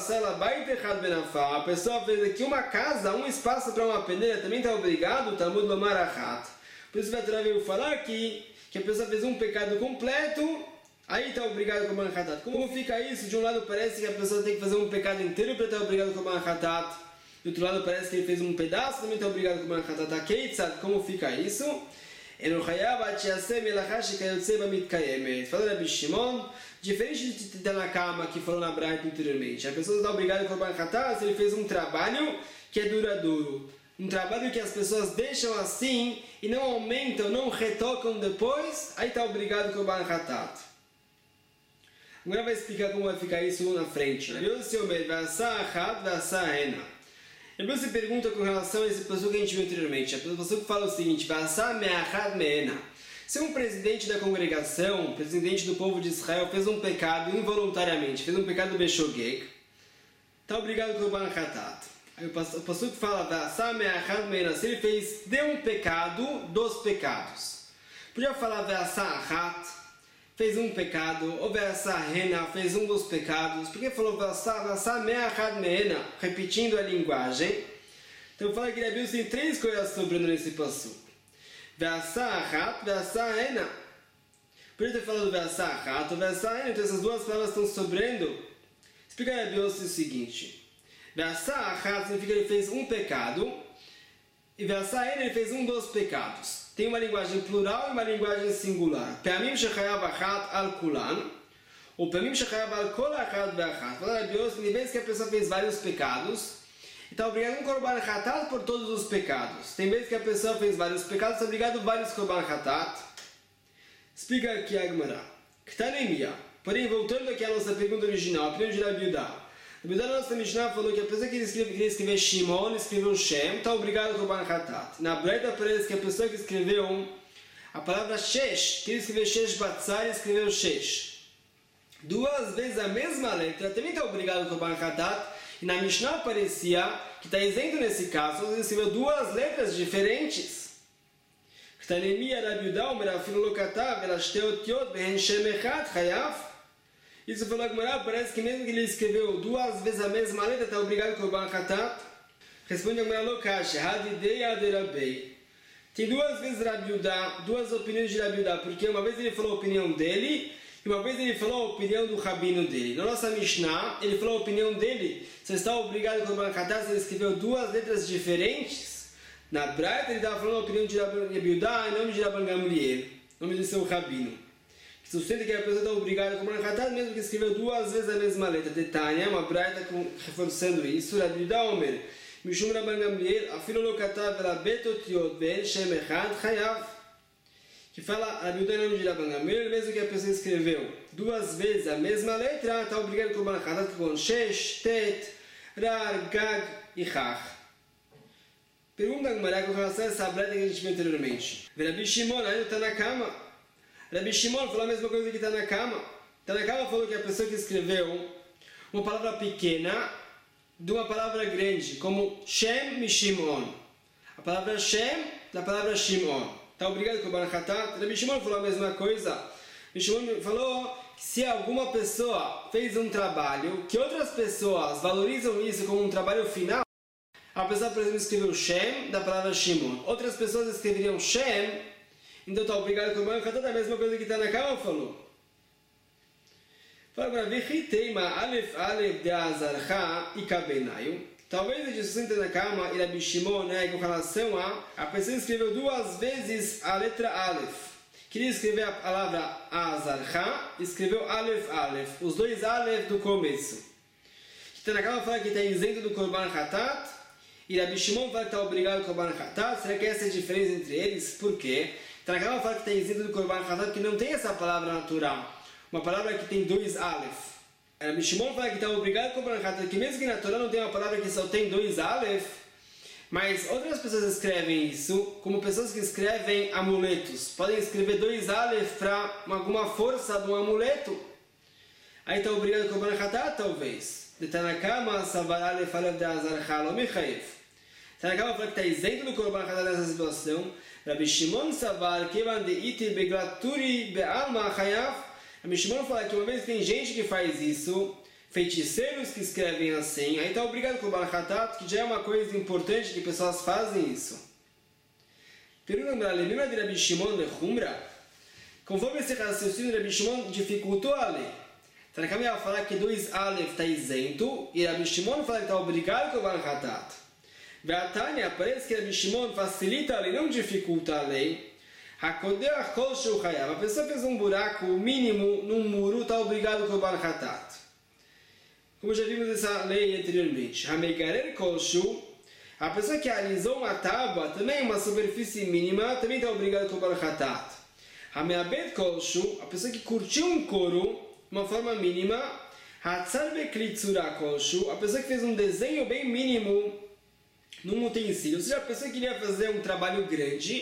Speaker 1: pessoa fez aqui uma casa, um espaço para uma peneira, também está obrigado, Talmud lomar achat. Por isso vai falar aqui que a pessoa fez um pecado completo, aí está obrigado com o Korban Hatat. Como fica isso? De um lado parece que a pessoa tem que fazer um pecado inteiro para estar obrigado com o Korban Hatat. Do outro lado parece que ele fez um pedaço, também está obrigado com o Korban Hatat. Como fica isso? Fala Rabi Shimon, diferente de Tanakama que falou na Braita anteriormente. A pessoa está obrigada com o Korban Hatat se ele fez um trabalho que é duradouro. Um trabalho que as pessoas deixam assim e não aumentam, não retocam depois, aí está obrigado com o Korban Hatat. Agora vai explicar como vai ficar isso na frente. Depois você pergunta com relação a esse pessoal que a gente viu anteriormente. A pessoa que fala o seguinte: Se um presidente da congregação, presidente do povo de Israel, fez um pecado involuntariamente, fez um pecado beshogeg, está obrigado a Korban Hatat. Aí o Passuco fala, se ele deu um pecado dos pecados. Podia falar, fez um pecado, ou fez um dos pecados. Por que falou, repetindo a linguagem? Então fala que Rabi tem três coisas sobrando nesse Passuco. Podia ter falado, então essas duas palavras estão sobrando. Explica Rabi o seguinte. Significa que ele fez um pecado, e ele fez um dos pecados. Tem uma linguagem plural e uma linguagem singular. Pe'amim shechayav achat al kulan, ou pe'amim shechayav al kol achat be'achat. Fala Rabi Yossi, tem vezes que a pessoa fez vários pecados, e está obrigado a um korban hatat por todos os pecados. Tem vezes que a pessoa fez vários pecados, está obrigado a vários korban hatat. Explica aqui a Gemara. Ktanemia. Porém, voltando aqui à nossa pergunta original, a opinião de Rabi Yudá. Na nossa Mishnah falou que a pessoa que queria escrever Shimon, escreveu Shem, está obrigado a Korban Hatat. Na Breta parece que a pessoa que escreveu a palavra Shesh, queria escrever Shesh Batzar, escreveu Shesh. Duas vezes a mesma letra, também está obrigado a Korban Hatat. E na Mishnah parecia que está isento nesse caso, ele escreveu duas letras diferentes. Ktanemia Rabi Yudá, Merafilo Lokatav, Elashte Behen Shem Echad, Chayav. Isso falou que parece que mesmo que ele escreveu duas vezes a mesma letra, está obrigado a Korban Hatat. Responde a Gemara Lokash, Hadidei Aderabei. Tem duas vezes Rabi Yudá, duas opiniões de Rabi Yudá, porque uma vez ele falou a opinião dele, e uma vez ele falou a opinião do rabino dele. Na nossa Mishnah, ele falou a opinião dele, você está obrigado a Korban Hatat, ele escreveu duas letras diferentes. Na Braita ele estava falando a opinião de Rabi Yudá em nome de Rabban Gamliel, em nome do seu rabino. Sustenta que a pessoa está obrigada a Korban Hatat, mesmo que escreveu duas vezes a mesma letra. Detalhe, uma braita reforçando isso. Rabi Yudá Omer, Mishum Rabban Gamliel, afilo lo katav rabet otiot ben shem echad chayav. Que fala, Rabi Yudá em nome de Rabban Gamliel, mesmo que a pessoa escreveu duas vezes a mesma letra, está obrigada a Korban Hatat com shesh, tet, rar, gag e chach. Pergunta a Gemara com relação a essa braita que a gente viu anteriormente. Rabi Shimon ainda está na cama. Rabi Shimon falou a mesma coisa que Tanakama. Tanakama falou que a pessoa que escreveu uma palavra pequena de uma palavra grande, como Shem e Shimon. A palavra Shem da palavra Shimon. Está obrigado com o Korban Hatat? Rabi Shimon falou a mesma coisa. Rabi Shimon falou que se alguma pessoa fez um trabalho, que outras pessoas valorizam isso como um trabalho final, a pessoa, por exemplo, escreveu Shem da palavra Shimon. Outras pessoas escreveriam Shem, então está obrigado com o Korban Hatat, a mesma coisa que Tanakama falou. Fala para Vichiteima, Alef Alef de Azarcha e Kabenayu. Talvez a discussão de Tanakama e Rabi Shimon, com relação a pessoa escreveu duas vezes a letra Alef. Queria escrever a palavra Azarcha, escreveu Alef Alef, os dois Alef do começo. Tanakama fala que está isento do Korban Hatat, e Rabi Shimon fala que está obrigado com o Korban Hatat. Será que essa é a diferença entre eles? Por quê? Tanakama fala que está isento do Korban Hatat, que não tem essa palavra natural. Uma palavra que tem dois Aleph. Rabi Shimon fala que está obrigado com o Korban Hatat, que mesmo que na Torá não tem uma palavra que só tem dois Aleph, mas outras pessoas escrevem isso como pessoas que escrevem amuletos. Podem escrever dois Aleph para alguma força de um amuleto. Aí está obrigado com o Korban Hatat, talvez. De Tanakama, Savar Aleph Aleph de Azarcha Lo Mechayev. Tanakama fala que está isento do Korban Hatat nessa situação. Rabi Shimon Savar Kevan de Iti Beglaturi Be'alma Chayav. Rabi Shimon fala que uma vez tem gente que faz isso, feiticeiros que escrevem assim, aí está obrigado com o Korban Hatat, que já é uma coisa importante que pessoas fazem isso. Pergunta, lembra de Rabi Shimon de Humra? Conforme esse raciocínio, Rabi Shimon dificultou a lei. Tanakama vai falar que dois Aleph está isento, e Rabi Shimon fala que está obrigado com o Korban Hatat. Ve'atanya, parece que Rabi Shimon facilita a lei, não dificulta a lei. Hakodeach kol sheu chayav. A pessoa fez um buraco mínimo num muro, está obrigado com o Korban Hatat. Como já vimos essa lei anteriormente. Hamegarer kol sheu. A pessoa que alisou uma tábua, também uma superfície mínima, também está obrigado com o Korban Hatat. Hameabed kol sheu. A pessoa que curtiu um couro, uma forma mínima. Hatzar beklitzura kol sheu. A pessoa que fez um desenho bem mínimo num utensílio. Ou seja, a pessoa que queria fazer um trabalho grande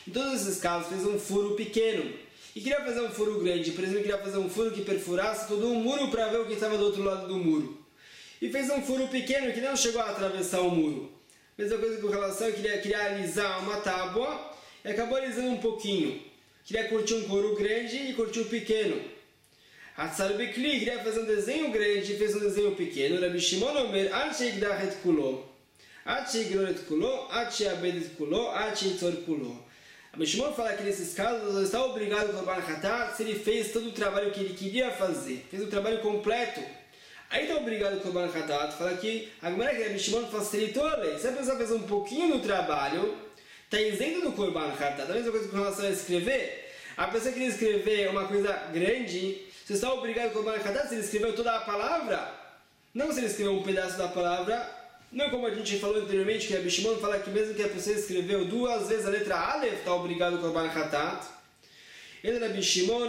Speaker 1: Em todos esses casos fez um furo pequeno. E queria fazer um furo grande, por exemplo, queria fazer um furo que perfurasse todo um muro para ver o que estava do outro lado do muro. E fez um furo pequeno que não chegou a atravessar o muro. Mesma coisa com relação, queria alisar uma tábua e acabou alisando um pouquinho. Queria curtir um couro grande e curtiu pequeno. Hatzar Bekli queria fazer um desenho grande e fez um desenho pequeno. Rabbi Shimon Omer, Ad sheikdah et kulo, Ad sheigror et kulo, Ad sheabed et kulo, Ad sheitzor kulo. Rabbi Shimon fala que nesses casos não está obrigado a Korban Hatat se ele fez todo o trabalho que ele queria fazer, fez o trabalho completo. Aí está obrigado a Korban Hatat, fala que a Gemara que Rabbi Shimon facilitou a lei. Se a pessoa fez um pouquinho do trabalho, está isento do Korban Hatat. A mesma coisa com relação a escrever. A pessoa queria escrever uma coisa grande, você está obrigado a Korban Hatat se ele escreveu toda a palavra? Não se ele escreveu um pedaço da palavra. Não como a gente falou anteriormente, que Rabbi Shimon fala que mesmo que a pessoa escreveu 2 vezes a letra Aleph, está obrigado a Korban Hatat. Ele Rabbi Shimon,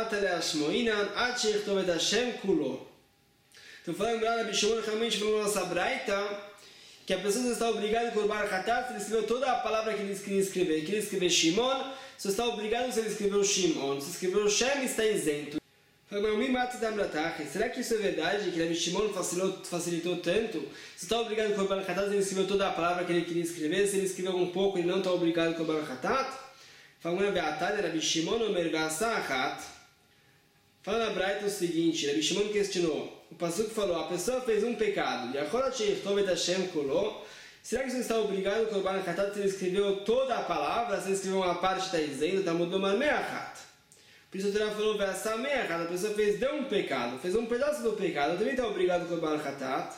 Speaker 1: então falando para Rabbi Shimon, realmente falou na nossa braita, que a pessoa está obrigada a Korban Hatat se ele escreveu toda a palavra que ele queria escrever. Ele queria escrever Shimon, você está obrigado se ele escreveu Shimon. Se escreveu Shem, está isento. Será que isso é verdade? Que Rabbi Shimon facilitou tanto? Você está obrigado a Korban Hatat se ele escreveu toda a palavra que ele queria escrever? Se ele escreveu um pouco, ele não está obrigado a Korban Hatat? Falando Rabbi Shimon Omer Gasahat. Fala na braita o seguinte, Rabbi Shimon questionou. O passuco falou, a pessoa fez um pecado. Será que você está obrigado a Korban Hatat se ele escreveu toda a palavra? Se ele escreveu uma parte, está isento, está mudando uma meachat. Por isso o Torá falou, a pessoa deu um pecado, fez um pedaço do pecado, também está obrigado a Korban Hatat.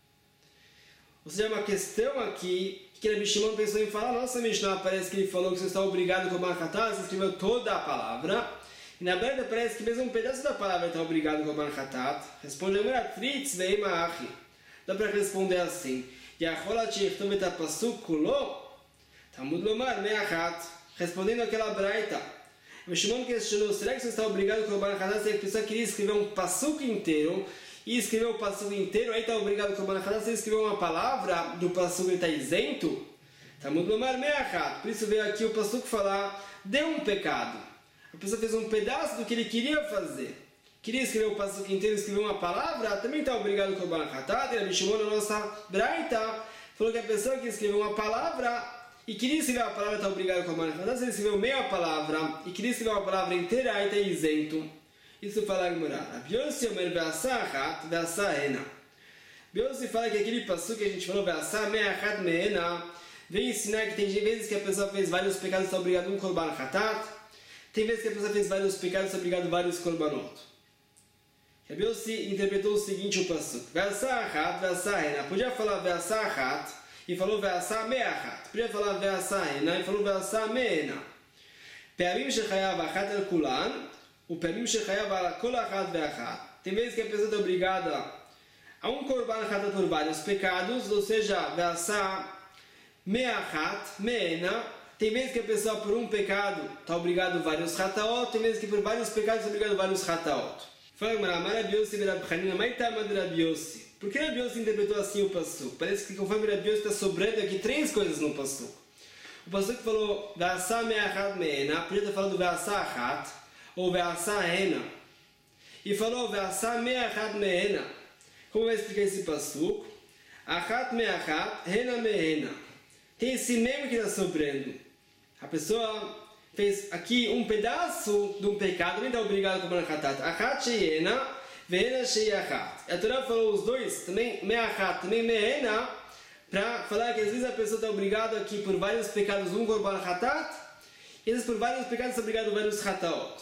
Speaker 1: Ou seja, uma questão aqui, que Rabbi Shimon pensou em falar, nossa Mishnah parece que ele falou que você está obrigado a Korban Hatat, você escreveu toda a palavra, e na verdade parece que mesmo um pedaço da palavra está obrigado a Korban Hatat. Responde a mulher, Tritz veima achi. Dá para responder assim, Yacholat sheichtom et hapasuk kulo, Talmud lomar meachat. Respondendo aquela braita, o Shimon questionou, será que você está obrigado a Korban Hatat se a pessoa queria escrever um passuco inteiro e escreveu o passuco inteiro, aí está obrigado a Korban Hatat se ele escreveu uma palavra do passuco e está isento? Talmud lomar meachat. Por isso veio aqui o passuco falar, deu um pecado. A pessoa fez um pedaço do que ele queria fazer. Queria escrever o passuco inteiro e escrever uma palavra, também está obrigado a Korban Hatat. E Rabbi Shimon, na nossa braita, falou que a pessoa que escreveu uma palavra e queria escrever a palavra está obrigado a Korban Hatat. Se ele escreveu meia palavra e queria escrever uma palavra inteira, aí está isento. Isso fala a Gemara. Rabbi Yossi Omer ve'asahat ve'asahena. Rabbi Yossi fala que aquele passuco que a gente falou, ve'asah me'achat me'ena, vem ensinar que tem vezes que a pessoa fez vários pecados e está obrigado a um Korban Hatat. Tem vezes que a pessoa fez vários pecados e está obrigado a vários Korbanot. Rabbi Yossi interpretou o seguinte o passuco. Ve'asahat ve'asahena. Podia falar ve'asahat e falou ve'asah me'achat. Podia falar ve'asahena e falou ve'asah me'ena. Pe'amim shechayav achat el kulan, o pe'amim shechayav al kol achat ve'achat. Tem vezes que a pessoa está obrigada a um Korban Hatat por vários pecados, ou seja, ve'asah me'achat me'ena. Tem vezes que a pessoa por um pecado está obrigado a vários hataot, tem vezes que por vários pecados está obrigado a vários hataot. Fala Rabbi Yossi Rabbi Hanina, Maitama de Rabbi Yossi. Por que Rabbi Yossi interpretou assim o passuco? Parece que conforme Rabbi Yossi está sobrando aqui 3 coisas no passuco. O passuco falou ve'asah me'achat me'ena, podia ter falado ve'asah achat, ou ve'asah hena. E falou ve'asah me'achat me'ena. Como vai explicar esse passuco? Achat me'achat, hena me'ena. Tem esse meme que está sobrando. A pessoa fez aqui um pedaço de um pecado, nem está obrigado a Korban Hatat. Achat sheyena, ve'ena sheyachat. A Torá falou os dois, também me'achat, também me'ena, para falar que às vezes a pessoa está obrigada aqui por vários pecados, um Korban Hatat, e às vezes por vários pecados está obrigado a vários hataot.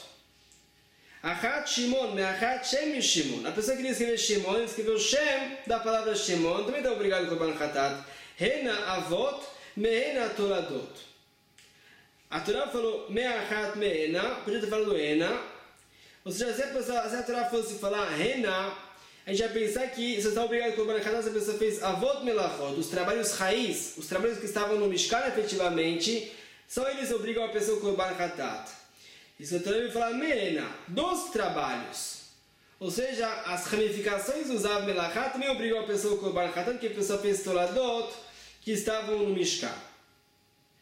Speaker 1: Achat Shimon, me'achat Shem Shimon. A pessoa queria escrever Shimon, escreveu Shem da palavra Shimon, também está obrigado a Korban Hatat. Hena avot, me'ena toradot. A Torá falou me'achat me'ena, podia ter falado ena. Ou seja, se a Torá fosse falar rena, a gente vai pensar que você está obrigado a Korban Hatat se a pessoa fez avot melachot, os trabalhos raiz, os trabalhos que estavam no Mishkan efetivamente, só eles obrigam a pessoa a Korban Hatat. E se a Torá vai falar me'ena, dos trabalhos. Ou seja, as ramificações dos av melachat também obrigam a pessoa a Korban Hatat, que a pessoa fez toradot, que estavam no Mishkan.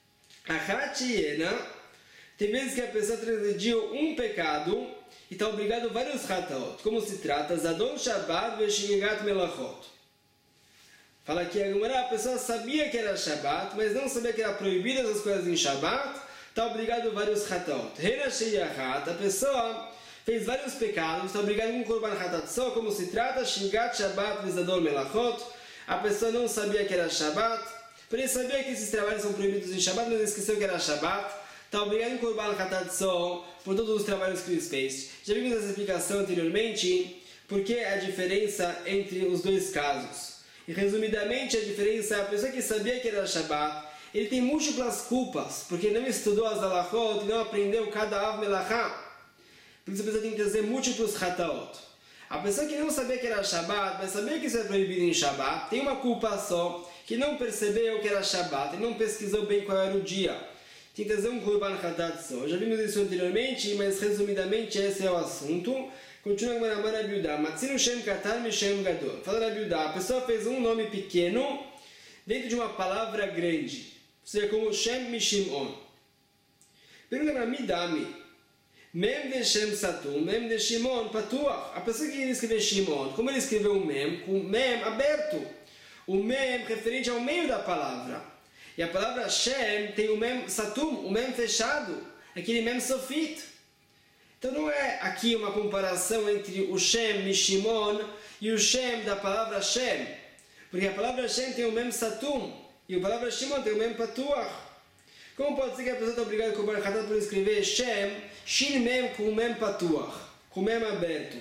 Speaker 1: Tem vezes que a pessoa transgrediu um pecado e está obrigado a vários hataot. Como se trata? Zadon Shabbat ve'shingat melachot. Fala que a pessoa sabia que era Shabbat, mas não sabia que era proibidas as coisas em Shabbat, está obrigado a vários hataot. A pessoa fez vários pecados, está obrigado a um korban hatat só. Como se trata? Shingat Shabbat ve'zadon melachot. A pessoa não sabia que era Shabbat, porém sabia que esses trabalhos são proibidos em Shabbat, mas esqueceu que era Shabbat. Está obrigado em korban hatat só por todos os trabalhos que ele fez. Já vimos essa explicação anteriormente, porque a diferença entre os dois casos. E resumidamente a diferença é a pessoa que sabia que era Shabbat, ele tem múltiplas culpas, porque não estudou as halachot, não aprendeu cada av melachá. Por isso a pessoa tem que trazer múltiplos hataot. A pessoa que não sabia que era Shabbat, mas sabia que isso é proibido em Shabbat, tem uma culpa só, que não percebeu que era Shabbat, ele não pesquisou bem qual era o dia. Tem que trazer um korban hatat só. Já vimos isso anteriormente, mas resumidamente esse é o assunto. Continua com a Rabi Yehuda. Matzinu Shem Katan Mishem Gadol. Fala Rabi Yehuda, a pessoa fez um nome pequeno dentro de uma palavra grande. Ou seja, como Shem Mishimon. Pergunta para Midami. Mem de Shem Satum, Mem de Shimon Patuach. A pessoa que queria escrever Shimon, como ele escreveu o Mem? Com Mem aberto. O Mem referente ao meio da palavra. E a palavra Shem tem o Mem Satum, o Mem fechado, aquele Mem Sofit. Então não é aqui uma comparação entre o Shem Mishimon e o Shem da palavra Shem. Porque a palavra Shem tem o Mem Satum e a palavra Shimon tem o Mem Patuach. Como pode ser que a pessoa está obrigada a cobrar Hatat por escrever Shem, Shin Mem com o Mem Patuach, com o Mem aberto?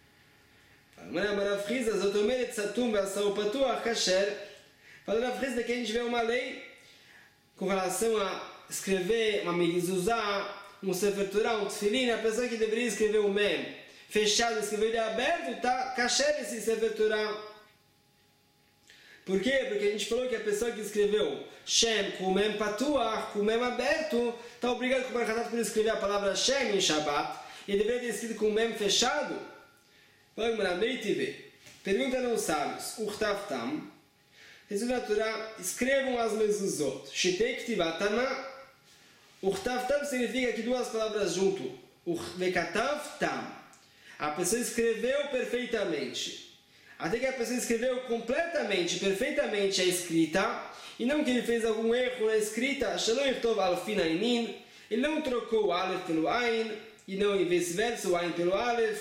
Speaker 1: Marafriza, Zotomeret Satum Ve'asau Patuach Kasher. Fala Marafriza que a gente vê uma lei com relação a escrever uma mezuzá, um sefer Torah, um tefilin, a pessoa que deveria escrever um mem fechado, escrever ele aberto, está kasher esse sefer Torah. Por quê? Porque a gente falou que a pessoa que escreveu Shem com o mem patuach, com o mem aberto, está obrigado com o Barakatat por escrever a palavra Shem em Shabbat, e deveria ter escrito com o mem fechado. Vamos lá, pergunta aos sábios, Uchtav Tam. Resumo da Torá, escrevam as mezuzot. Shitei ktivat tama. Uchtav tam significa que duas palavras junto. Vekatav tam. A pessoa escreveu perfeitamente. Até que a pessoa escreveu completamente, perfeitamente a escrita, e não que ele fez algum erro na escrita. Shalom irtov alfin ainin. Ele não trocou o alef pelo ain, e não vice-versa, o ain pelo alef.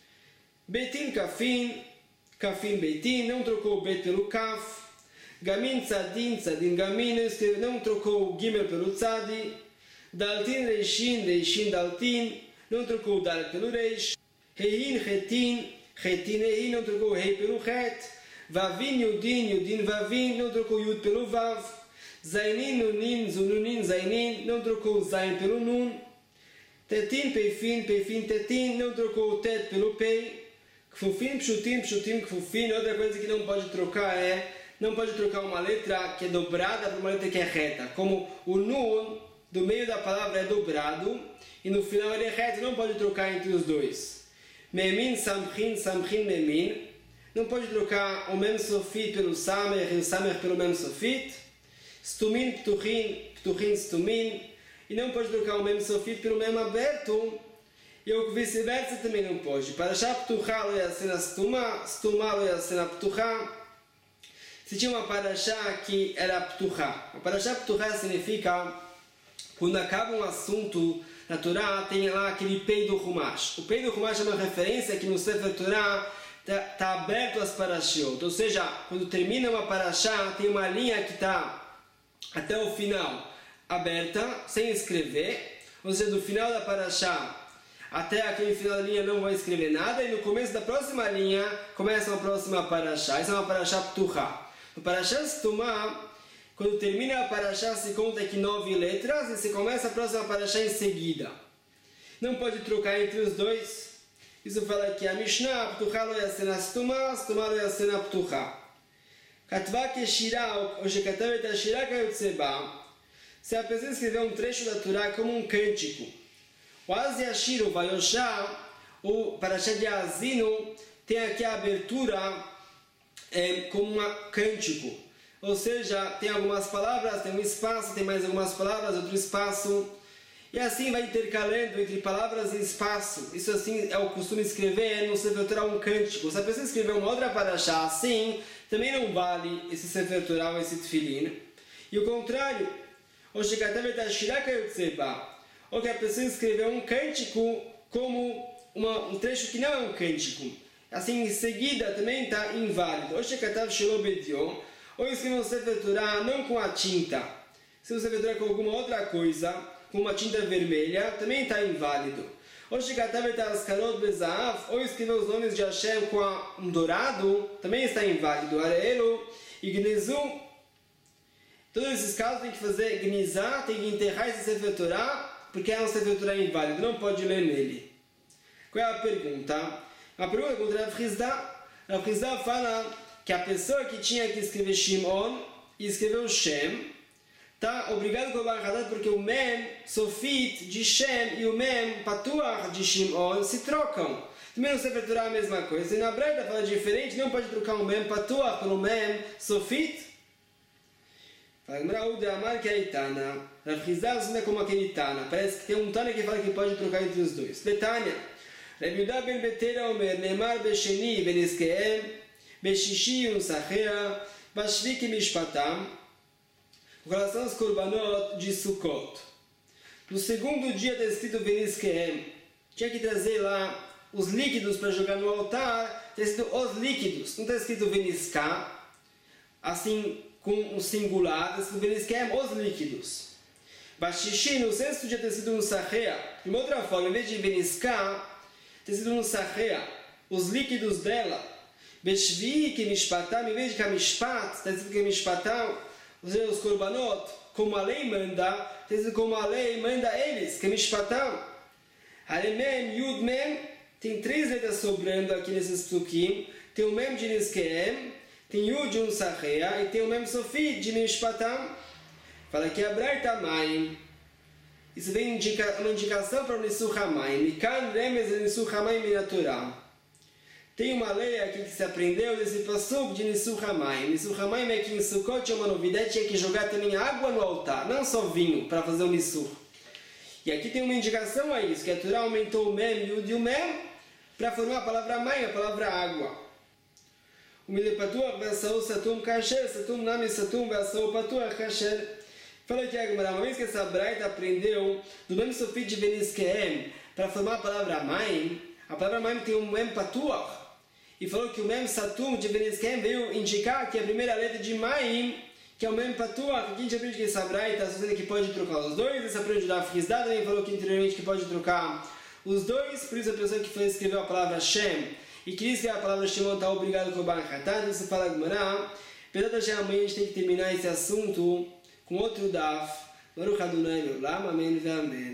Speaker 1: Beitin kafin, kafin beitin. Não trocou o bet pelo kaf. Gamin tzadin, tzadin gamin, não trocou o gimel pelo tzadi. Daltin reishin, reishin daltin, não trocou o dal pelo reish. Heihin chetin, chetin heihin, não trocou o rei pelo chet. Vavin yudin, yudin vavin, não trocou o yud pelo vav. Zainin nunin, zununin zainin, não trocou o zain pelo nun. Tetin peifin, peifin tetin, não trocou o tet pelo pei. Kfufin, pshutim, pshutim, kfufin. Outra coisa que não pode trocar não pode trocar uma letra que é dobrada por uma letra que é reta. Como o nun, do meio da palavra é dobrado, e no final ele é reto, não pode trocar entre os dois. Memin, samchin, samchin, memin. Não pode trocar o mem sofit pelo samer e o samer pelo mem sofit. Stumin, ptuchin, ptuchin, stumin. E não pode trocar o mem sofit pelo mem aberto. E o vice-versa também não pode. Parashá ptuchá lo yasena stuma, stuma lo yasena ptuchá. Se tinha uma parashá que era ptuchá. A parashá ptuchá significa quando acaba um assunto na Torá, tem lá aquele pei do Humash. O pei do Humash é uma referência que no Sefer Torá está aberto as parashiot. Ou seja, quando termina uma parashá, tem uma linha que está até o final aberta, sem escrever. Ou seja, do final da parashá até aquele final da linha não vai escrever nada. E no começo da próxima linha, começa uma próxima parashá. Essa é uma parashá ptuchá. No Parashá Stumá, quando termina a Parashá, se conta aqui 9 letras e se começa a próxima Parashá em seguida. Não pode trocar entre os dois. Isso fala que a Mishnah, Ptuchá lo yasena Stumá, Stumá lo yasena Ptuchá. Katvá que Shirá, ou Shekatavet a Shirá Kayotseba. Se a pessoa escrever um trecho da Torá como um cântico. O Aziashiro Vayoshá, o Parashá de Azino, tem aqui a abertura como um cântico. ou seja, tem algumas palavras, tem um espaço, tem mais algumas palavras, outro espaço, e assim vai intercalando entre palavras e espaço. Isso assim é o costume de escrever no Sefer Torah um cântico. Se a pessoa escrever uma outra parashá assim, também não vale esse Sefer Torah, esse Tefilin. E o contrário, ou que a pessoa escreveu um cântico como um trecho que não é um cântico. Assim, em seguida, também está inválido. Ou escreveu um Sefer Torah não com a tinta. Se o Sefer Torah com alguma outra coisa, com uma tinta vermelha, também está inválido. Ou escreveu os nomes de Hashem com um dourado, também está inválido. Arelo e Gnezu. Todos esses casos tem que fazer gnizá, tem que enterrar esse Sefer Torah, porque é um Sefer Torah inválido, não pode ler nele. Qual é a pergunta? A pergunta contra a Rav Hizda fala que a pessoa que tinha que escrever Shimon e escreveu Shem, está obrigado com o Bar Hadat porque o Mem Sofit de Shem e o Mem Patuach de Shimon se trocam. Também no Sefer Torah a mesma coisa. E na Braita fala diferente, não pode trocar o Mem Patuach pelo Mem Sofit. Fala, Mraúde Amar que é Itana. Rav Hizda não é como aquele Tana. Parece que tem um Tana que fala que pode trocar entre os dois. Betânia. Rav Yudah ben Betera Omer, Neemar Besheni ben Iskeem, Beshishi Unsachea, Bashvik Mishpatam, com relação aos Korbanot de Sukkot. No segundo dia está escrito ben Iskeem. Tinha que trazer lá os líquidos para jogar no altar, está escrito os líquidos, não está escrito ben Iska, assim com um singular, está escrito ben Iskeem, os líquidos. Bashishi, no sexto dia está escrito Unsachea. De uma outra forma, em vez de ben Iska, tem sido um sarrea, os líquidos dela. Beshvi, que mishpatam, em vez de kamishpat, tem sido que mishpatam, os korbanot, como a lei manda, tem sido como a lei manda eles, que mishpatam. Alemem, yud mem, tem 3 letras sobrando aqui nesses psukim. Tem o mem de niskeem, tem yud de um sarrea, e tem o mem sofit de mishpatam. Fala que abrar tamayim. Isso vem uma indicação para o Nisuch HaMayim. Mikan remes Nisuch HaMayim natural. Tem uma lei aqui que se aprendeu desse passuco de Nisuch HaMayim. Nisuch HaMayim é que em Sukkot tinha uma novidade, tinha que jogar também água no altar, não só vinho, para fazer o Nisuch. E aqui tem uma indicação a isso, que a Torá aumentou o Mem e o Mem para formar a palavra Mayim, a palavra água. O Milei Patuach Ve'asau Satum Kasher, Satum Nami Satum Ve'asau Patuach Kasher. Fala que uma vez que essa Braita aprendeu do Mem Sofit de Beniskeem para formar a palavra Mayim, a palavra Mayim tem um Mem Patuach, e falou que o Mem Satum de Beniskeem veio indicar que a primeira letra de Mayim, que é o Mem Patuach. Aqui a gente aprende que essa Braita está dizendo que pode trocar os dois. Essa aprende da Rav Hizda também falou que anteriormente que pode trocar os dois, por isso a pessoa que foi escrever a palavra Shem e queria escrever a palavra Shimon está obrigado com o Bar Hatat. Isso fala Gemara. Apesar de amanhã a gente tem que terminar esse assunto com outro daf. Baruch Adonai Leolam, amém e amém.